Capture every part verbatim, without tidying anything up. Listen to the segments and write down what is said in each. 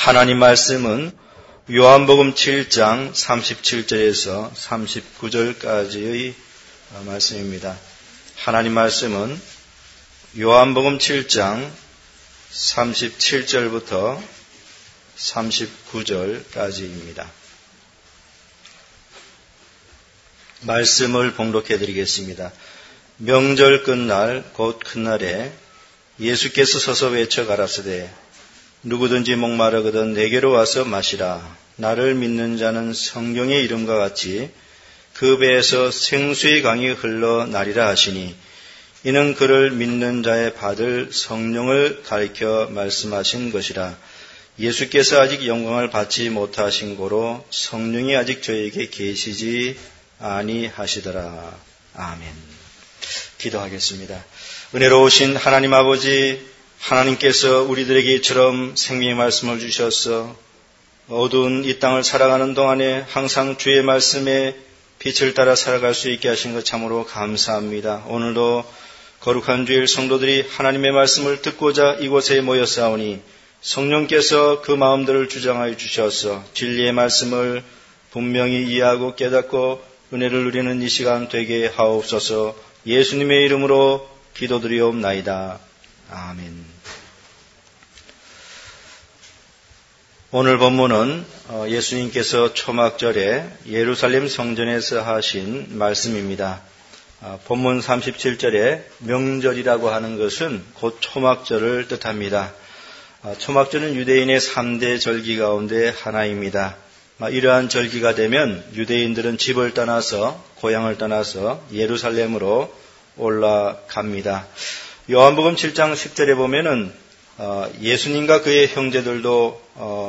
하나님 말씀은 요한복음 칠 장 삼십칠 절에서 삼십구 절까지의 말씀입니다. 하나님 말씀은 요한복음 칠 장 삼십칠 절부터 삼십구 절까지입니다. 말씀을 봉독해 드리겠습니다. 명절 끝날 곧 큰날에 예수께서 서서 외쳐 가라사대 누구든지 목마르거든 내게로 와서 마시라. 나를 믿는 자는 성경의 이름과 같이 그 배에서 생수의 강이 흘러나리라 하시니 이는 그를 믿는 자의 받을 성령을 가리켜 말씀하신 것이라. 예수께서 아직 영광을 받지 못하신 고로 성령이 아직 저에게 계시지 아니하시더라. 아멘. 기도하겠습니다. 은혜로우신 하나님 아버지, 하나님께서 우리들에게 이처럼 생명의 말씀을 주셔서 어두운 이 땅을 살아가는 동안에 항상 주의 말씀에 빛을 따라 살아갈 수 있게 하신 것 참으로 감사합니다. 오늘도 거룩한 주일 성도들이 하나님의 말씀을 듣고자 이곳에 모였사오니 성령께서 그 마음들을 주장하여 주셔서 진리의 말씀을 분명히 이해하고 깨닫고 은혜를 누리는 이 시간 되게 하옵소서. 예수님의 이름으로 기도드리옵나이다. 아멘. 오늘 본문은 예수님께서 초막절에 예루살렘 성전에서 하신 말씀입니다. 본문 삼십칠 절에 명절이라고 하는 것은 곧 초막절을 뜻합니다. 초막절은 유대인의 삼 대 절기 가운데 하나입니다. 이러한 절기가 되면 유대인들은 집을 떠나서 고향을 떠나서 예루살렘으로 올라갑니다. 요한복음 칠 장 십 절에 보면은 예수님과 그의 형제들도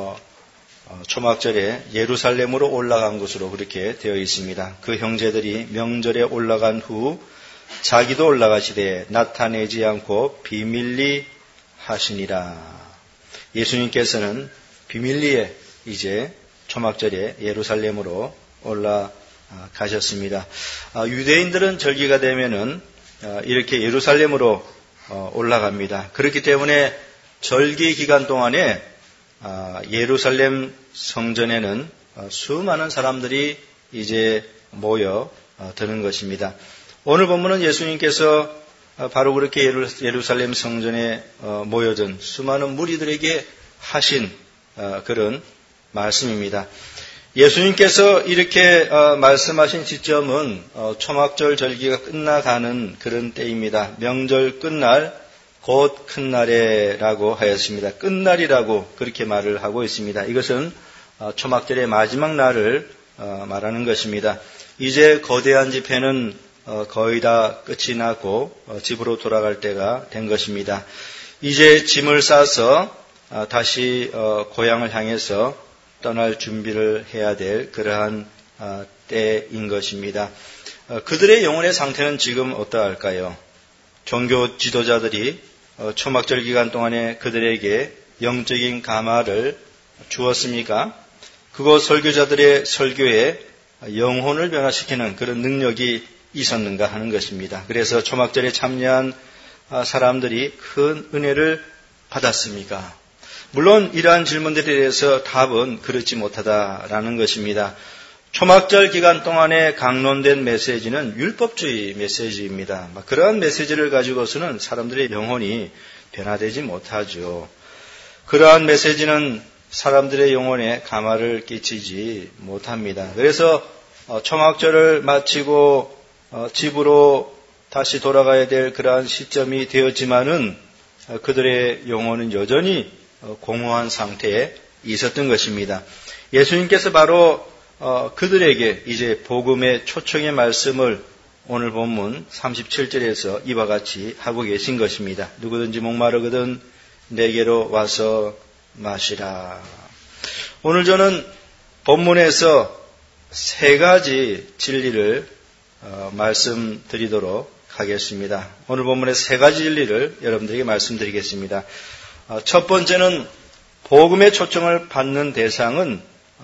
초막절에 예루살렘으로 올라간 것으로 그렇게 되어 있습니다. 그 형제들이 명절에 올라간 후 자기도 올라가시되 나타내지 않고 비밀리 하시니라. 예수님께서는 비밀리에 이제 초막절에 예루살렘으로 올라가셨습니다. 유대인들은 절기가 되면은 이렇게 예루살렘으로 올라갑니다. 그렇기 때문에 절기 기간 동안에 예루살렘 성전에는 수많은 사람들이 이제 모여 드는 것입니다. 오늘 본문은 예수님께서 바로 그렇게 예루살렘 성전에 모여든 수많은 무리들에게 하신 그런 말씀입니다. 예수님께서 이렇게 말씀하신 시점은 초막절 절기가 끝나가는 그런 때입니다. 명절 끝날 곧 큰날에라고 하였습니다. 끝날이라고 그렇게 말을 하고 있습니다. 이것은 초막절의 마지막 날을 말하는 것입니다. 이제 거대한 집회는 거의 다 끝이 나고 집으로 돌아갈 때가 된 것입니다. 이제 짐을 싸서 다시 고향을 향해서 떠날 준비를 해야 될 그러한 때인 것입니다. 그들의 영혼의 상태는 지금 어떠할까요? 종교 지도자들이 초막절 기간 동안에 그들에게 영적인 감화를 주었습니까? 그곳 설교자들의 설교에 영혼을 변화시키는 그런 능력이 있었는가 하는 것입니다. 그래서 초막절에 참여한 사람들이 큰 은혜를 받았습니까? 물론 이러한 질문들에 대해서 답은 그렇지 못하다라는 것입니다. 초막절 기간 동안에 강론된 메시지는 율법주의 메시지입니다. 그러한 메시지를 가지고서는 사람들의 영혼이 변화되지 못하죠. 그러한 메시지는 사람들의 영혼에 감화를 끼치지 못합니다. 그래서 초막절을 마치고 집으로 다시 돌아가야 될 그러한 시점이 되었지만은 그들의 영혼은 여전히 공허한 상태에 있었던 것입니다. 예수님께서 바로 어, 그들에게 이제 복음의 초청의 말씀을 오늘 본문 삼십칠 절에서 이와 같이 하고 계신 것입니다. 누구든지 목마르거든 내게로 와서 마시라. 오늘 저는 본문에서 세 가지 진리를 어, 말씀드리도록 하겠습니다. 오늘 본문의 세 가지 진리를 여러분들에게 말씀드리겠습니다. 어, 첫 번째는 복음의 초청을 받는 대상은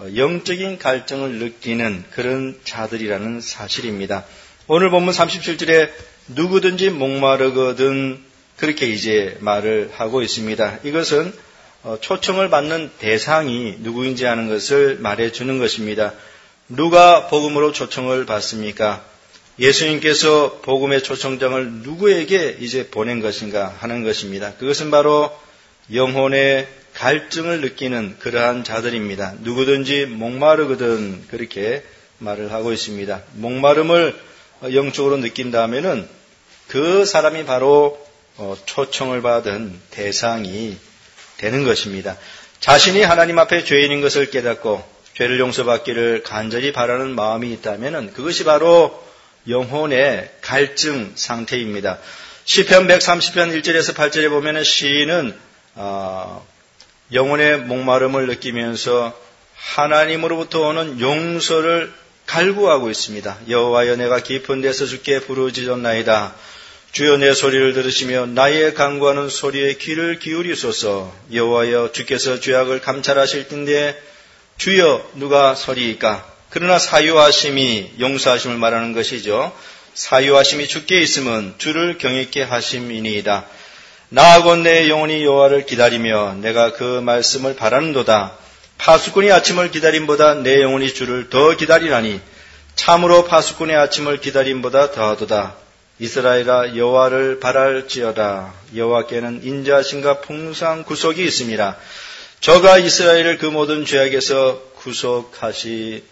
영적인 갈증을 느끼는 그런 자들이라는 사실입니다. 오늘 본문 삼십칠 절에 누구든지 목마르거든 그렇게 이제 말을 하고 있습니다. 이것은 초청을 받는 대상이 누구인지 하는 것을 말해주는 것입니다. 누가 복음으로 초청을 받습니까? 예수님께서 복음의 초청장을 누구에게 이제 보낸 것인가 하는 것입니다. 그것은 바로 영혼의 갈증을 느끼는 그러한 자들입니다. 누구든지 목마르거든 그렇게 말을 하고 있습니다. 목마름을 영적으로 느낀다면은 그 사람이 바로 초청을 받은 대상이 되는 것입니다. 자신이 하나님 앞에 죄인인 것을 깨닫고 죄를 용서받기를 간절히 바라는 마음이 있다면은 그것이 바로 영혼의 갈증 상태입니다. 시편 백삼십 편 일 절에서 팔 절에 보면은 시인은 어, 영혼의 목마름을 느끼면서 하나님으로부터 오는 용서를 갈구하고 있습니다. 여호와여 내가 깊은 데서 주께 부르짖었나이다. 주여 내 소리를 들으시며 나의 간구하는 소리에 귀를 기울이소서. 여호와여 주께서 죄악을 감찰하실 텐데 주여 누가 서리이까? 그러나 사유하심이 용서하심을 말하는 것이죠. 사유하심이 주께 있으면 주를 경외케 하심이니이다. 나하고 내 영혼이 여호와를 기다리며 내가 그 말씀을 바라는도다. 파수꾼이 아침을 기다림보다 내 영혼이 주를 더 기다리나니 참으로 파수꾼의 아침을 기다림보다 더하도다. 이스라엘아 여호와를 바랄지어다. 여호와께는 인자하심과 풍성한 구속이 있음이라. 저가 이스라엘을 그 모든 죄악에서 구속하시리로다.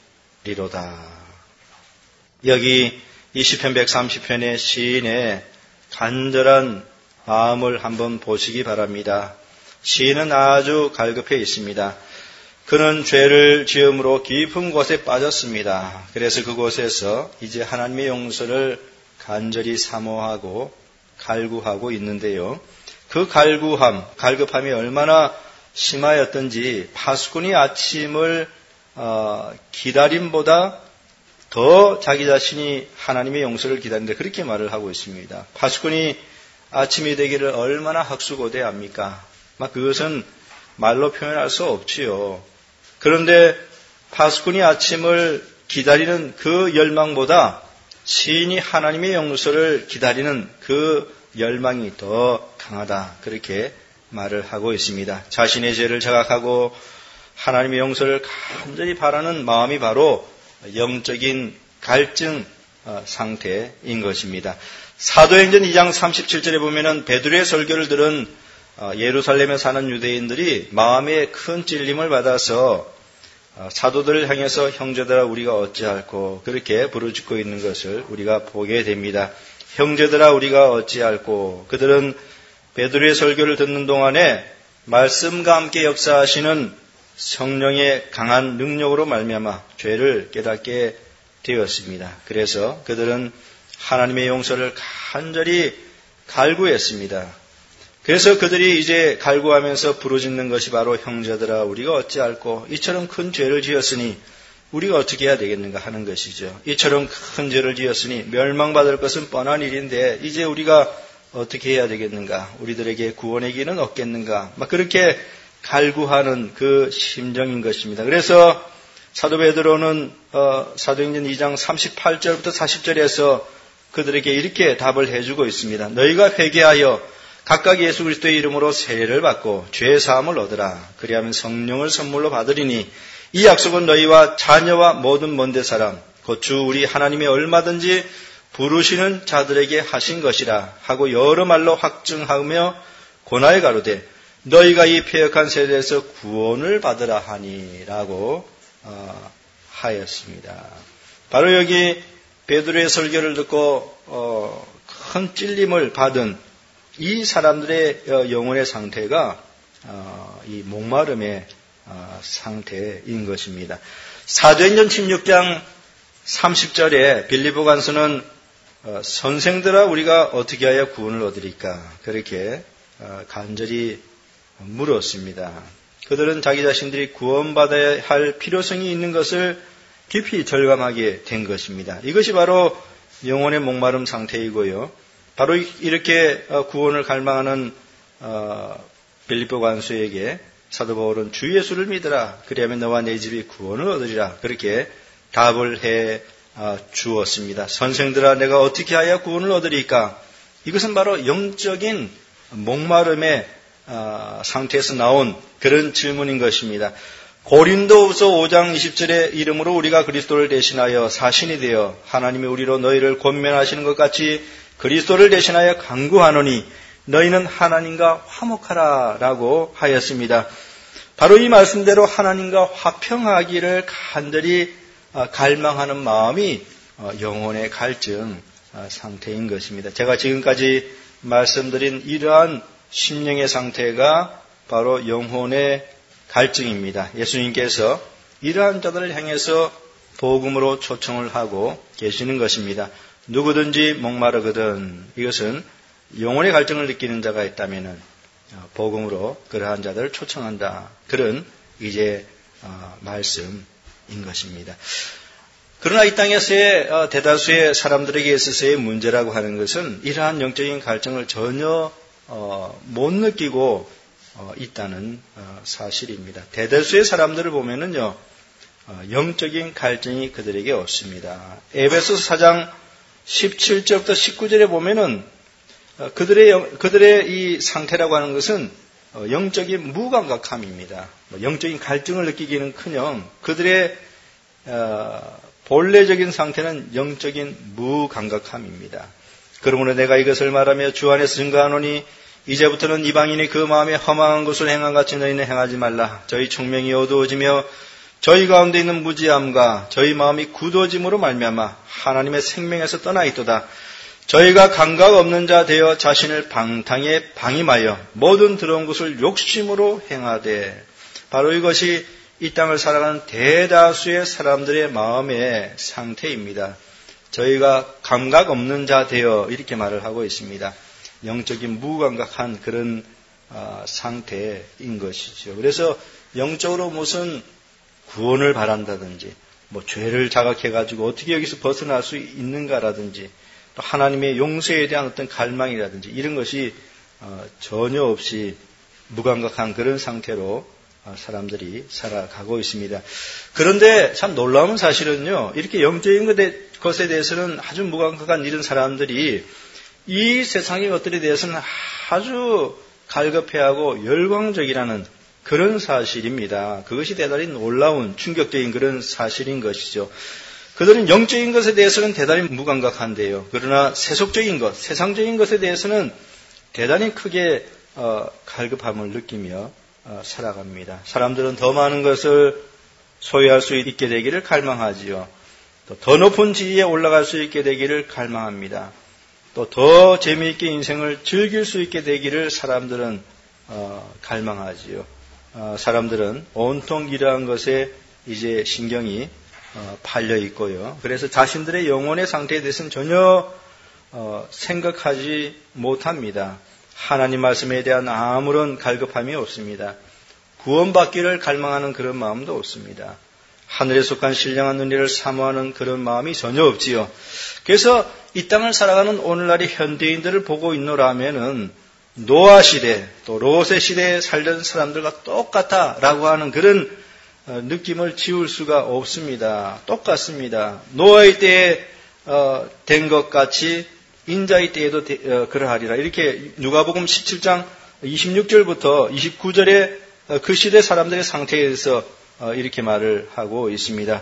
여기 이 시편 백삼십 편의 시인의 간절한 마음을 한번 보시기 바랍니다. 시인은 아주 갈급해 있습니다. 그는 죄를 지음으로 깊은 곳에 빠졌습니다. 그래서 그곳에서 이제 하나님의 용서를 간절히 사모하고 갈구하고 있는데요. 그 갈구함, 갈급함이 얼마나 심하였던지 파수꾼이 아침을 어, 기다림보다 더 자기 자신이 하나님의 용서를 기다린다 그렇게 말을 하고 있습니다. 파수꾼이 아침이 되기를 얼마나 학수고대합니까? 막 그것은 말로 표현할 수 없지요. 그런데 파수꾼이 아침을 기다리는 그 열망보다 시인이 하나님의 용서를 기다리는 그 열망이 더 강하다 그렇게 말을 하고 있습니다. 자신의 죄를 자각하고 하나님의 용서를 간절히 바라는 마음이 바로 영적인 갈증 상태인 것입니다. 사도행전 이 장 삼십칠 절에 보면은 베드로의 설교를 들은 예루살렘에 사는 유대인들이 마음에 큰 찔림을 받아서 사도들을 향해서 형제들아 우리가 어찌할꼬 그렇게 부르짖고 있는 것을 우리가 보게 됩니다. 형제들아 우리가 어찌할꼬. 그들은 베드로의 설교를 듣는 동안에 말씀과 함께 역사하시는 성령의 강한 능력으로 말미암아 죄를 깨닫게 되었습니다. 그래서 그들은 하나님의 용서를 간절히 갈구했습니다. 그래서 그들이 이제 갈구하면서 부르짖는 것이 바로 형제들아 우리가 어찌할꼬. 이처럼 큰 죄를 지었으니 우리가 어떻게 해야 되겠는가 하는 것이죠. 이처럼 큰 죄를 지었으니 멸망받을 것은 뻔한 일인데 이제 우리가 어떻게 해야 되겠는가? 우리들에게 구원의 길은 없겠는가? 막 그렇게 갈구하는 그 심정인 것입니다. 그래서 사도 베드로는 어, 사도행전 이 장 삼십팔 절부터 사십 절에서 그들에게 이렇게 답을 해주고 있습니다. 너희가 회개하여 각각 예수 그리스도의 이름으로 세례를 받고 죄 사함을 얻으라. 그리하면 성령을 선물로 받으리니 이 약속은 너희와 자녀와 모든 먼데 사람 곧 주 우리 하나님이 얼마든지 부르시는 자들에게 하신 것이라 하고 여러 말로 확증하며 고나에 가로되 너희가 이 패역한 세대에서 구원을 받으라 하니라고 어, 하였습니다. 바로 여기 베드로의 설교를 듣고 어, 큰 찔림을 받은 이 사람들의 영혼의 상태가 어, 이 목마름의 어, 상태인 것입니다. 사도행전 십육 장 삼십 절에 빌립보 간수는 어, 선생들아 우리가 어떻게 하여 구원을 얻으리까 그렇게 어, 간절히 물었습니다. 그들은 자기 자신들이 구원받아야 할 필요성이 있는 것을 깊이 절감하게 된 것입니다. 이것이 바로 영혼의 목마름 상태이고요. 바로 이렇게 구원을 갈망하는 빌립보 간수에게 사도 바울은 주 예수를 믿으라. 그리하면 너와 내 집이 구원을 얻으리라. 그렇게 답을 해 주었습니다. 선생들아 내가 어떻게 하여 구원을 얻으리까? 이것은 바로 영적인 목마름의 상태에서 나온 그런 질문인 것입니다. 고린도후서 오 장 이십 절의 이름으로 우리가 그리스도를 대신하여 사신이 되어 하나님이 우리로 너희를 권면하시는 것 같이 그리스도를 대신하여 간구하노니 너희는 하나님과 화목하라 라고 하였습니다. 바로 이 말씀대로 하나님과 화평하기를 간절히 갈망하는 마음이 영혼의 갈증 상태인 것입니다. 제가 지금까지 말씀드린 이러한 심령의 상태가 바로 영혼의 갈증입니다. 예수님께서 이러한 자들을 향해서 복음으로 초청을 하고 계시는 것입니다. 누구든지 목마르거든 이것은 영혼의 갈증을 느끼는 자가 있다면 복음으로 그러한 자들을 초청한다. 그런 이제 말씀인 것입니다. 그러나 이 땅에서의 대다수의 사람들에게 있어서의 문제라고 하는 것은 이러한 영적인 갈증을 전혀 못 느끼고 있다는 사실입니다. 대다수의 사람들을 보면은요, 영적인 갈증이 그들에게 없습니다. 에베소서 사 장 십칠 절부터 십구 절에 보면은 그들의 그들의 이 상태라고 하는 것은 영적인 무감각함입니다. 영적인 갈증을 느끼기는커녕 그들의 본래적인 상태는 영적인 무감각함입니다. 그러므로 내가 이것을 말하며 주 안에서 증거하노니 이제부터는 이방인이 그 마음에 허망한 것을 행한 같이 너희는 행하지 말라. 저희 총명이 어두워지며 저희 가운데 있는 무지함과 저희 마음이 굳어짐으로 말미암아 하나님의 생명에서 떠나 있도다. 저희가 감각 없는 자 되어 자신을 방탕에 방임하여 모든 더러운 것을 욕심으로 행하되 바로 이것이 이 땅을 살아가는 대다수의 사람들의 마음의 상태입니다. 저희가 감각 없는 자 되어 이렇게 말을 하고 있습니다. 영적인 무감각한 그런 상태인 것이죠. 그래서 영적으로 무슨 구원을 바란다든지 뭐 죄를 자각해가지고 어떻게 여기서 벗어날 수 있는가라든지 또 하나님의 용서에 대한 어떤 갈망이라든지 이런 것이 전혀 없이 무감각한 그런 상태로 사람들이 살아가고 있습니다. 그런데 참 놀라운 사실은요, 이렇게 영적인 것에 대해서는 아주 무감각한 이런 사람들이 이 세상의 것들에 대해서는 아주 갈급해하고 열광적이라는 그런 사실입니다. 그것이 대단히 놀라운 충격적인 그런 사실인 것이죠. 그들은 영적인 것에 대해서는 대단히 무감각한데요. 그러나 세속적인 것, 세상적인 것에 대해서는 대단히 크게 어, 갈급함을 느끼며 어, 살아갑니다. 사람들은 더 많은 것을 소유할 수 있게 되기를 갈망하지요. 또 더 높은 지위에 올라갈 수 있게 되기를 갈망합니다. 또 더 재미있게 인생을 즐길 수 있게 되기를 사람들은 어, 갈망하지요. 어, 사람들은 온통 이러한 것에 이제 신경이 어, 팔려 있고요. 그래서 자신들의 영혼의 상태에 대해서는 전혀 어, 생각하지 못합니다. 하나님 말씀에 대한 아무런 갈급함이 없습니다. 구원받기를 갈망하는 그런 마음도 없습니다. 하늘에 속한 신령한 은혜를 사모하는 그런 마음이 전혀 없지요. 그래서 이 땅을 살아가는 오늘날의 현대인들을 보고 있노라면은 노아 시대 또 롯의 시대에 살던 사람들과 똑같다라고 하는 그런 느낌을 지울 수가 없습니다. 똑같습니다. 노아의 때에 된 것 같이 인자의 때에도 그러하리라. 이렇게 누가복음 십칠 장 이십육 절부터 이십구 절에 그 시대 사람들의 상태에 대해서 이렇게 말을 하고 있습니다.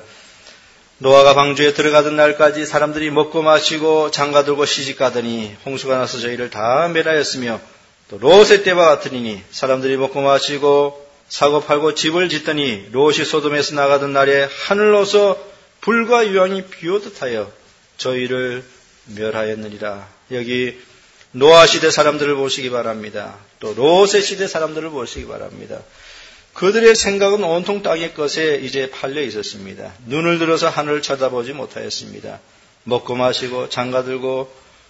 노아가 방주에 들어가던 날까지 사람들이 먹고 마시고 장가들고 시집가더니 홍수가 나서 저희를 다 멸하였으며 또 롯의 때와 같으니 사람들이 먹고 마시고 사고 팔고 집을 짓더니 롯이 소돔에서 나가던 날에 하늘로서 불과 유황이 비오듯 하여 저희를 멸하였느니라. 여기 노아 시대 사람들을 보시기 바랍니다. 또 롯의 시대 사람들을 보시기 바랍니다. 그들의 생각은 온통 땅의 것에 이제 팔려 있었습니다. 눈을 들어서 하늘을 쳐다보지 못하였습니다. 먹고 마시고 장가들고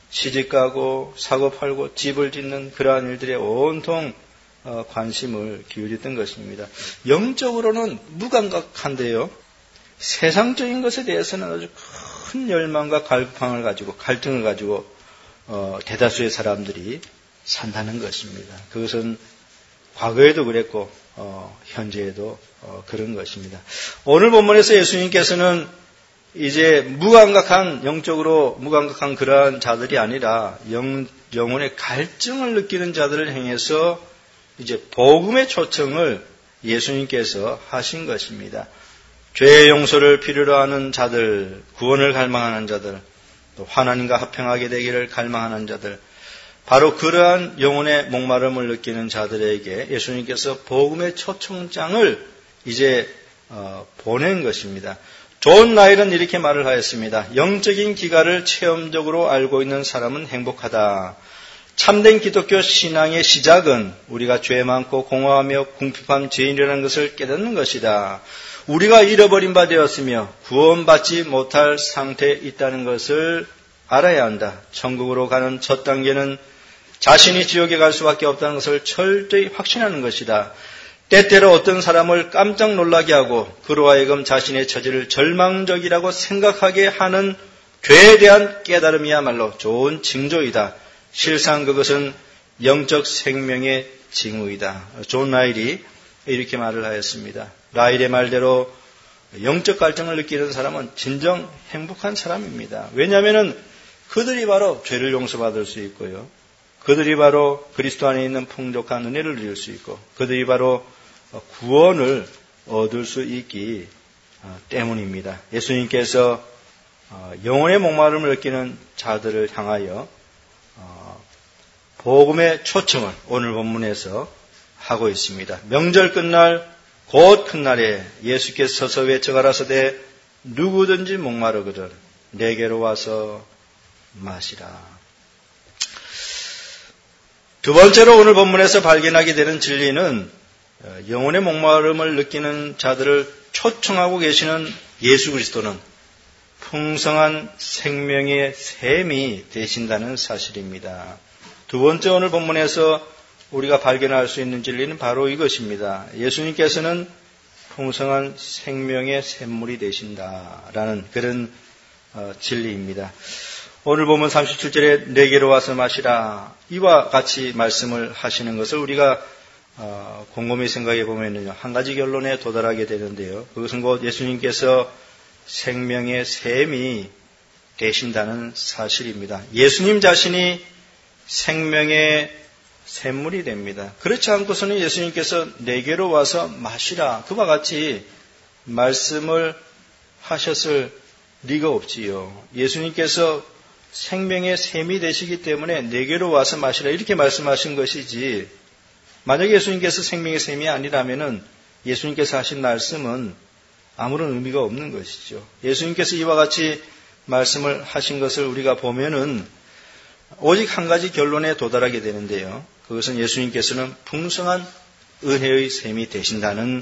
시집가고 사고 팔고 집을 짓는 그러한 일들에 온통 관심을 기울였던 것입니다. 영적으로는 무감각한데요. 세상적인 것에 대해서는 아주 큰 열망과 갈급함을 가지고 갈등을 가지고 어, 대다수의 사람들이 산다는 것입니다. 그것은 과거에도 그랬고 어, 현재에도 어, 그런 것입니다. 오늘 본문에서 예수님께서는 이제 무감각한 영적으로 무감각한 그러한 자들이 아니라 영, 영혼의 갈증을 느끼는 자들을 향해서 이제 복음의 초청을 예수님께서 하신 것입니다. 죄의 용서를 필요로 하는 자들, 구원을 갈망하는 자들, 또 하나님과 합평하게 되기를 갈망하는 자들, 바로 그러한 영혼의 목마름을 느끼는 자들에게 예수님께서 복음의 초청장을 이제 어, 보낸 것입니다. 존 라일은 이렇게 말을 하였습니다. 영적인 기가를 체험적으로 알고 있는 사람은 행복하다. 참된 기독교 신앙의 시작은 우리가 죄 많고 공허하며 궁핍한 죄인이라는 것을 깨닫는 것이다. 우리가 잃어버린 바 되었으며 구원받지 못할 상태에 있다는 것을 알아야 한다. 천국으로 가는 첫 단계는 자신이 지옥에 갈 수밖에 없다는 것을 철저히 확신하는 것이다. 때때로 어떤 사람을 깜짝 놀라게 하고 그로 하여금 자신의 처지를 절망적이라고 생각하게 하는 죄에 대한 깨달음이야말로 좋은 징조이다. 실상 그것은 영적 생명의 징후이다. 존 라일이 이렇게 말을 하였습니다. 라일의 말대로 영적 갈증을 느끼는 사람은 진정 행복한 사람입니다. 왜냐하면 그들이 바로 죄를 용서받을 수 있고요. 그들이 바로 그리스도 안에 있는 풍족한 은혜를 누릴 수 있고 그들이 바로 구원을 얻을 수 있기 때문입니다. 예수님께서 영혼의 목마름을 느끼는 자들을 향하여 복음의 초청을 오늘 본문에서 하고 있습니다. 명절 끝날 곧 큰 날에 예수께서 서서 외쳐가라사대 누구든지 목마르거든 내게로 와서 마시라. 두 번째로 오늘 본문에서 발견하게 되는 진리는 영혼의 목마름을 느끼는 자들을 초청하고 계시는 예수 그리스도는 풍성한 생명의 샘이 되신다는 사실입니다. 두 번째 오늘 본문에서 우리가 발견할 수 있는 진리는 바로 이것입니다. 예수님께서는 풍성한 생명의 샘물이 되신다라는 그런 진리입니다. 오늘 보면 삼십칠 절에 내게로 와서 마시라 이와 같이 말씀을 하시는 것을 우리가 곰곰이 생각해 보면요 한 가지 결론에 도달하게 되는데요. 그것은 곧 예수님께서 생명의 샘이 되신다는 사실입니다. 예수님 자신이 생명의 샘물이 됩니다. 그렇지 않고서는 예수님께서 내게로 와서 마시라 그와 같이 말씀을 하셨을 리가 없지요. 예수님께서 생명의 샘이 되시기 때문에 내게로 와서 마시라 이렇게 말씀하신 것이지 만약에 예수님께서 생명의 샘이 아니라면은 예수님께서 하신 말씀은 아무런 의미가 없는 것이죠. 예수님께서 이와 같이 말씀을 하신 것을 우리가 보면은 오직 한 가지 결론에 도달하게 되는데요. 그것은 예수님께서는 풍성한 은혜의 샘이 되신다는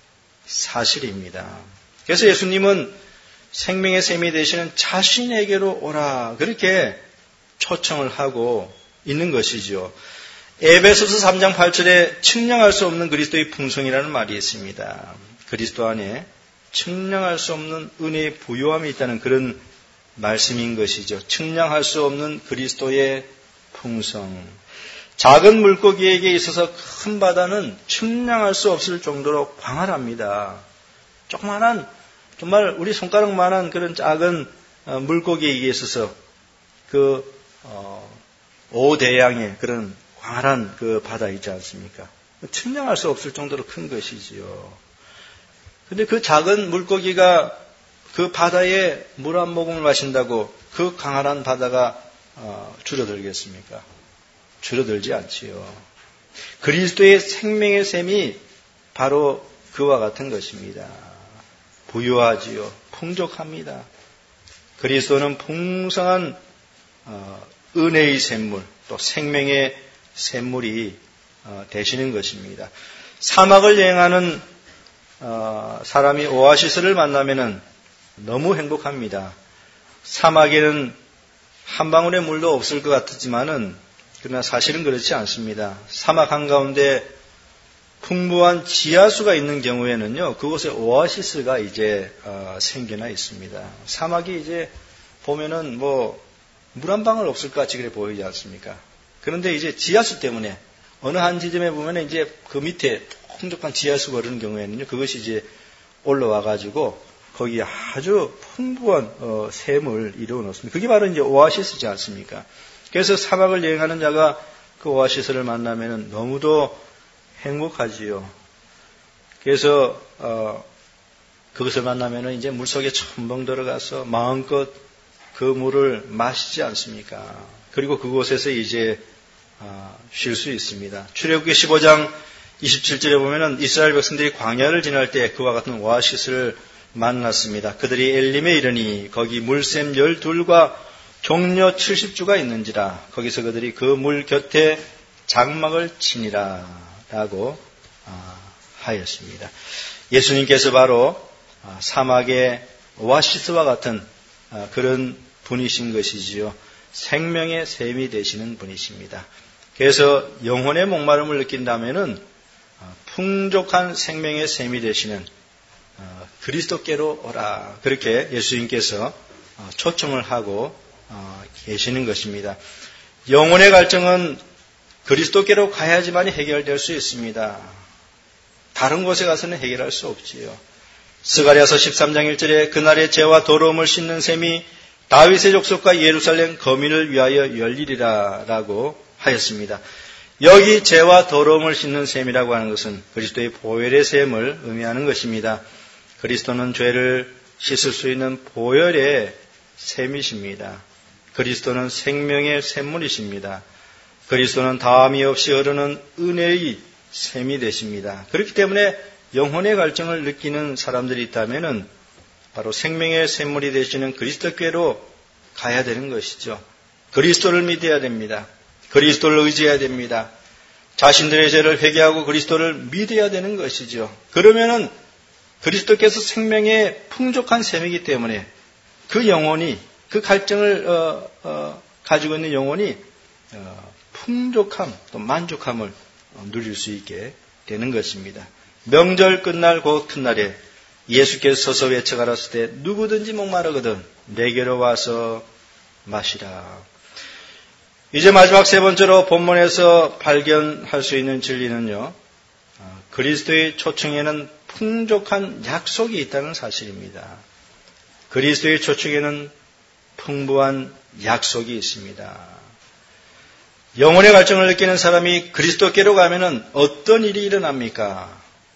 사실입니다. 그래서 예수님은 생명의 샘이 되시는 자신에게로 오라 그렇게 초청을 하고 있는 것이죠. 에베소서 삼 장 팔 절에 측량할 수 없는 그리스도의 풍성이라는 말이 있습니다. 그리스도 안에 측량할 수 없는 은혜의 부요함이 있다는 그런 말씀인 것이죠. 측량할 수 없는 그리스도의 풍성. 작은 물고기에게 있어서 큰 바다는 측량할 수 없을 정도로 광활합니다. 조그마한 정말 우리 손가락만한 그런 작은 물고기에게 있어서 그 어, 오대양의 그런 광활한 그 바다 있지 않습니까? 측량할 수 없을 정도로 큰 것이지요. 근데 그 작은 물고기가 그 바다에 물 한 모금을 마신다고 그 광활한 바다가 어, 줄어들겠습니까? 줄어들지 않지요. 그리스도의 생명의 샘이 바로 그와 같은 것입니다. 부유하지요. 풍족합니다. 그리스도는 풍성한 어, 은혜의 샘물, 또 생명의 샘물이 어, 되시는 것입니다. 사막을 여행하는 어, 사람이 오아시스를 만나면은 너무 행복합니다. 사막에는 한 방울의 물도 없을 것 같지만은 그러나 사실은 그렇지 않습니다. 사막 한가운데 풍부한 지하수가 있는 경우에는요, 그곳에 오아시스가 이제 어, 생겨나 있습니다. 사막이 이제 보면은 뭐 물 한 방울 없을 것 같이 그래 보이지 않습니까? 그런데 이제 지하수 때문에 어느 한 지점에 보면은 이제 그 밑에 풍족한 지하수가 흐르는 경우에는요, 그것이 이제 올라와 가지고 거기에 아주 풍부한 어, 샘을 이루어 놓습니다. 그게 바로 이제 오아시스지 않습니까? 그래서 사막을 여행하는 자가 그 오아시스를 만나면은 너무도 행복하지요. 그래서 어, 그것을 만나면은 이제 물속에 첨벙 들어가서 마음껏 그 물을 마시지 않습니까? 그리고 그곳에서 이제 어, 쉴 수 있습니다. 출애굽기 십오 장 이십칠 절에 보면은 이스라엘 백성들이 광야를 지날 때 그와 같은 오아시스를 만났습니다. 그들이 엘림에 이르니 거기 물샘 열둘과 종려 칠십 주가 있는지라 거기서 그들이 그 물 곁에 장막을 치니라 라고 하였습니다. 예수님께서 바로 사막의 오아시스와 같은 그런 분이신 것이지요. 생명의 샘이 되시는 분이십니다. 그래서 영혼의 목마름을 느낀다면은 풍족한 생명의 샘이 되시는 그리스도께로 오라. 그렇게 예수님께서 초청을 하고 계시는 것입니다. 영혼의 갈증은 그리스도께로 가야지만 해결될 수 있습니다. 다른 곳에 가서는 해결할 수 없지요. 스가랴서 십삼 장 일 절에 그날의 죄와 더러움을 씻는 셈이 다윗의 족속과 예루살렘 거민을 위하여 열리리라 라고 하였습니다. 여기 죄와 더러움을 씻는 셈이라고 하는 것은 그리스도의 보혈의 셈을 의미하는 것입니다. 그리스도는 죄를 씻을 수 있는 보혈의 셈이십니다. 그리스도는 생명의 샘물이십니다. 그리스도는 다함이 없이 흐르는 은혜의 샘이 되십니다. 그렇기 때문에 영혼의 갈증을 느끼는 사람들이 있다면 바로 생명의 샘물이 되시는 그리스도께로 가야 되는 것이죠. 그리스도를 믿어야 됩니다. 그리스도를 의지해야 됩니다. 자신들의 죄를 회개하고 그리스도를 믿어야 되는 것이죠. 그러면은 그리스도께서 생명의 풍족한 샘이기 때문에 그 영혼이 그 갈증을 어, 어, 가지고 있는 영혼이 어, 풍족함 또 만족함을 누릴 수 있게 되는 것입니다. 명절 끝날 곧 큰 날에 예수께서 서서 외쳐가라을 때 누구든지 목마르거든 내게로 와서 마시라. 이제 마지막 세 번째로 본문에서 발견할 수 있는 진리는요. 그리스도의 초청에는 풍족한 약속이 있다는 사실입니다. 그리스도의 초청에는 풍부한 약속이 있습니다. 영혼의 갈증을 느끼는 사람이 그리스도께로 가면은 어떤 일이 일어납니까?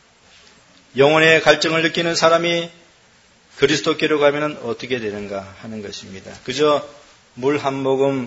영혼의 갈증을 느끼는 사람이 그리스도께로 가면은 어떻게 되는가 하는 것입니다. 그저 물 한 모금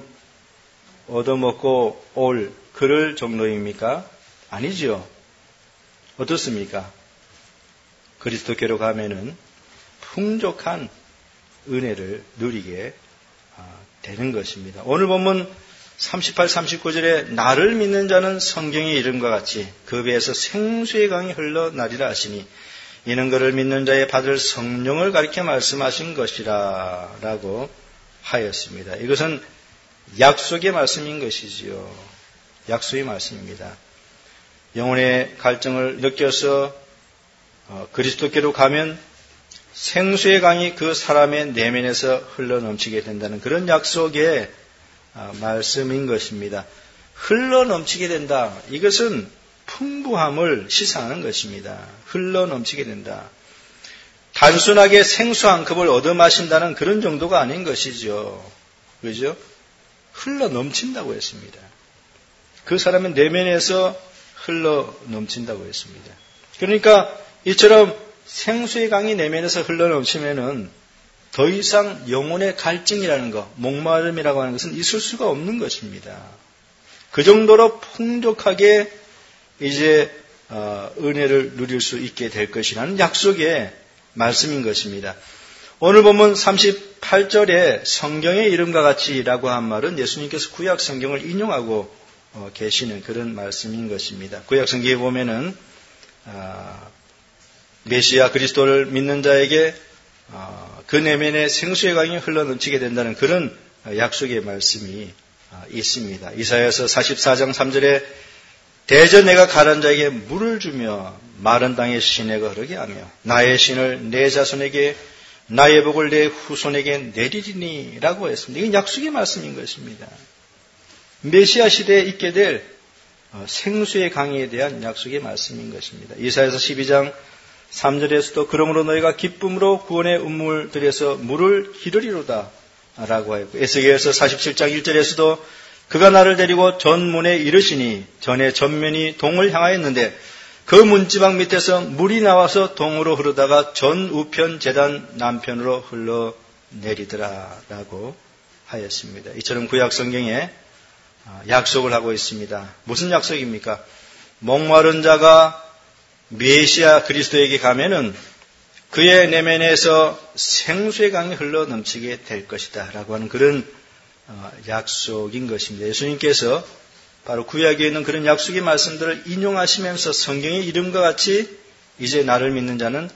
얻어먹고 올 그럴 정도입니까? 아니죠. 어떻습니까? 그리스도께로 가면은 풍족한 은혜를 누리게 되는 것입니다. 오늘 본문 삼십팔, 삼십구 절에 나를 믿는 자는 성경의 이름과 같이 그 배에서 생수의 강이 흘러나리라 하시니 이는 그를 믿는 자의 받을 성령을 가리켜 말씀하신 것이라 라고 하였습니다. 이것은 약속의 말씀인 것이지요. 약속의 말씀입니다. 영혼의 갈증을 느껴서 그리스도께로 가면 생수의 강이 그 사람의 내면에서 흘러넘치게 된다는 그런 약속의 말씀인 것입니다. 흘러넘치게 된다. 이것은 풍부함을 시사하는 것입니다. 흘러넘치게 된다. 단순하게 생수 한 컵을 얻어 마신다는 그런 정도가 아닌 것이죠. 그죠? 흘러넘친다고 했습니다. 그 사람의 내면에서 흘러넘친다고 했습니다. 그러니까 이처럼 생수의 강이 내면에서 흘러넘치면은 더 이상 영혼의 갈증이라는 것, 목마름이라고 하는 것은 있을 수가 없는 것입니다. 그 정도로 풍족하게 이제 은혜를 누릴 수 있게 될 것이라는 약속의 말씀인 것입니다. 오늘 보면 삼십팔 절에 성경의 이름과 같이라고 한 말은 예수님께서 구약 성경을 인용하고 계시는 그런 말씀인 것입니다. 구약 성경에 보면은 메시아 그리스도를 믿는 자에게 그 내면에 생수의 강이 흘러넘치게 된다는 그런 약속의 말씀이 있습니다. 이사야서 사십사 장 삼 절에 대저 내가 가난 자에게 물을 주며 마른 땅에 시내가 흐르게 하며 나의 신을 내 자손에게 나의 복을 내 후손에게 내리리니 라고 했습니다. 이건 약속의 말씀인 것입니다. 메시아 시대에 있게 될 생수의 강에 대한 약속의 말씀인 것입니다. 이사야서 십이 장 삼 절에서도 그러므로 너희가 기쁨으로 구원의 운물들에서 물을 기르리로다 라고 하였고 에스겔서 사십칠 장 일 절에서도 그가 나를 데리고 전문에 이르시니 전에 전면이 동을 향하였는데 그 문지방 밑에서 물이 나와서 동으로 흐르다가 전 우편 제단 남편으로 흘러내리더라 라고 하였습니다. 이처럼 구약 성경에 약속을 하고 있습니다. 무슨 약속입니까? 목마른 자가 메시아 그리스도에게 가면은 그의 내면에서 생수의 강이 흘러 넘치게 될 것이다 라고 하는 그런 약속인 것입니다. 예수님께서 바로 구약에 있는 그런 약속의 말씀들을 인용하시면서 성경의 이름과 같이 이제 나를 믿는 자는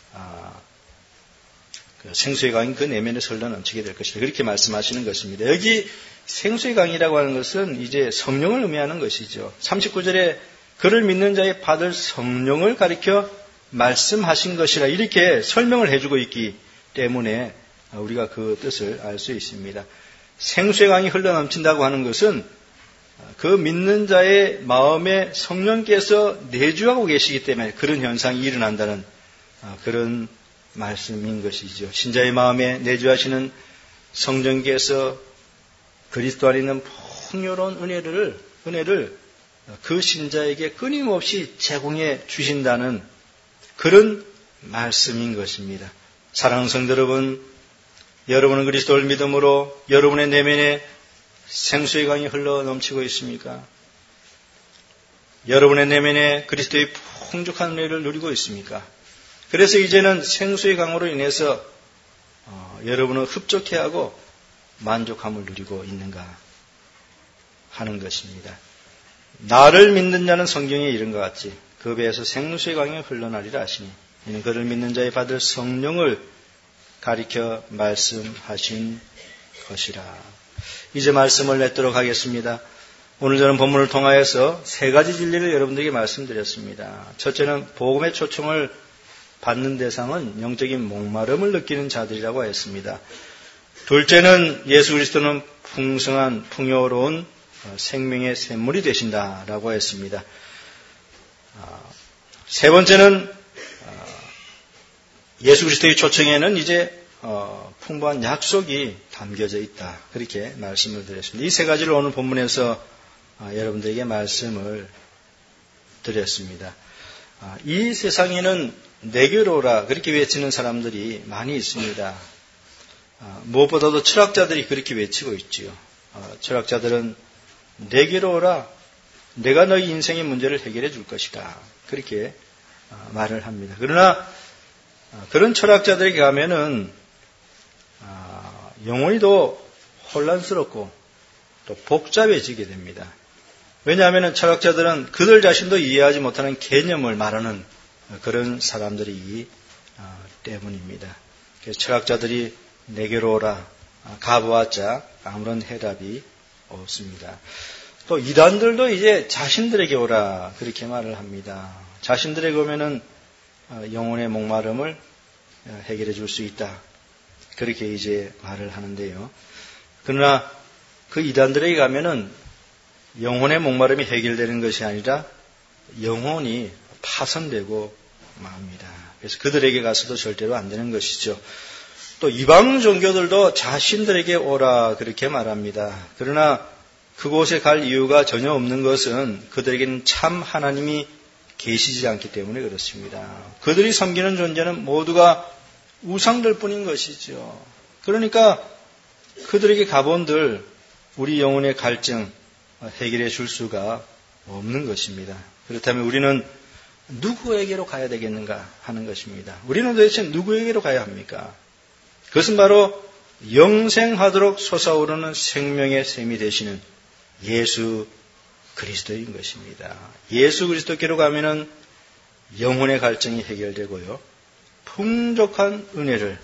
생수의 강이 그 내면에서 흘러 넘치게 될 것이다. 그렇게 말씀하시는 것입니다. 여기 생수의 강이라고 하는 것은 이제 성령을 의미하는 것이죠. 삼십구 절에 그를 믿는 자의 받을 성령을 가리켜 말씀하신 것이라 이렇게 설명을 해주고 있기 때문에 우리가 그 뜻을 알 수 있습니다. 생수의 강이 흘러 넘친다고 하는 것은 그 믿는 자의 마음에 성령께서 내주하고 계시기 때문에 그런 현상이 일어난다는 그런 말씀인 것이죠. 신자의 마음에 내주하시는 성령께서 그리스도 안에 있는 풍요로운 은혜를, 은혜를 그 신자에게 끊임없이 제공해 주신다는 그런 말씀인 것입니다. 사랑하는 성도 여러분, 여러분은 그리스도를 믿음으로 여러분의 내면에 생수의 강이 흘러 넘치고 있습니까? 여러분의 내면에 그리스도의 풍족한 은혜를 누리고 있습니까? 그래서 이제는 생수의 강으로 인해서 어, 여러분은 흡족해하고 만족함을 누리고 있는가 하는 것입니다. 나를 믿는 자는 성경에 이른 것 같이 그 배에서 생수의 강이 흘러나리라 하시니 이는 그를 믿는 자의 받을 성령을 가리켜 말씀하신 것이라. 이제 말씀을 맺도록 하겠습니다. 오늘 저는 본문을 통하여서 세 가지 진리를 여러분들에게 말씀드렸습니다. 첫째는 복음의 초청을 받는 대상은 영적인 목마름을 느끼는 자들이라고 했습니다. 둘째는 예수 그리스도는 풍성한 풍요로운 생명의 샘물이 되신다라고 했습니다. 세 번째는 예수 그리스도의 초청에는 이제 풍부한 약속이 담겨져 있다. 그렇게 말씀을 드렸습니다. 이 세 가지를 오늘 본문에서 여러분들에게 말씀을 드렸습니다. 이 세상에는 내게로 오라 그렇게 외치는 사람들이 많이 있습니다. 무엇보다도 철학자들이 그렇게 외치고 있지요. 철학자들은 내게로 오라, 내가 너희 인생의 문제를 해결해 줄 것이다. 그렇게 말을 합니다. 그러나 그런 철학자들에게 가면은 영혼이 더 혼란스럽고 또 복잡해지게 됩니다. 왜냐하면 철학자들은 그들 자신도 이해하지 못하는 개념을 말하는 그런 사람들이기 때문입니다. 그래서 철학자들이 내게로 오라 가보았자 아무런 해답이 없습니다. 또 이단들도 이제 자신들에게 오라 그렇게 말을 합니다. 자신들에게 오면은 영혼의 목마름을 해결해 줄 수 있다. 그렇게 이제 말을 하는데요. 그러나 그 이단들에게 가면은 영혼의 목마름이 해결되는 것이 아니라 영혼이 파손되고 맙니다. 그래서 그들에게 가서도 절대로 안 되는 것이죠. 또 이방 종교들도 자신들에게 오라 그렇게 말합니다. 그러나 그곳에 갈 이유가 전혀 없는 것은 그들에게는 참 하나님이 계시지 않기 때문에 그렇습니다. 그들이 섬기는 존재는 모두가 우상들 뿐인 것이죠. 그러니까 그들에게 가본들 우리 영혼의 갈증 해결해 줄 수가 없는 것입니다. 그렇다면 우리는 누구에게로 가야 되겠는가 하는 것입니다. 우리는 도대체 누구에게로 가야 합니까? 그것은 바로 영생하도록 솟아오르는 생명의 샘이 되시는 예수 그리스도인 것입니다. 예수 그리스도께로 가면은 영혼의 갈증이 해결되고요. 풍족한 은혜를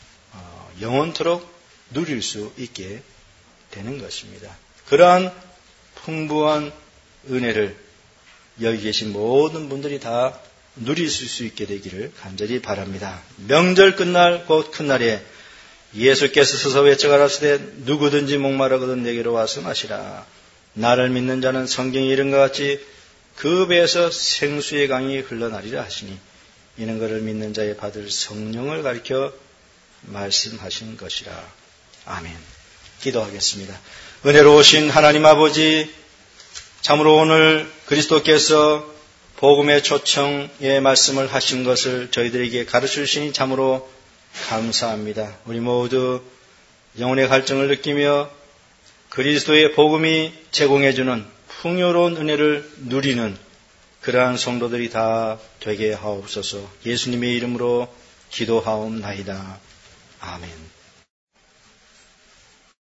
영원토록 누릴 수 있게 되는 것입니다. 그러한 풍부한 은혜를 여기 계신 모든 분들이 다 누리실 수 있게 되기를 간절히 바랍니다. 명절 끝날 곧 큰 날에 예수께서 서서 외쳐가라사대 누구든지 목마르거든 내게로 와서 마시라. 나를 믿는 자는 성경에 이른 것 같이 그 배에서 생수의 강이 흘러나리라 하시니 이는 그를 믿는 자의 받을 성령을 가리켜 말씀하신 것이라. 아멘. 기도하겠습니다. 은혜로우신 하나님 아버지, 참으로 오늘 그리스도께서 복음의 초청의 말씀을 하신 것을 저희들에게 가르쳐 주시니 참으로 감사합니다. 우리 모두 영혼의 갈증을 느끼며 그리스도의 복음이 제공해주는 풍요로운 은혜를 누리는 그러한 성도들이 다 되게 하옵소서. 예수님의 이름으로 기도하옵나이다. 아멘.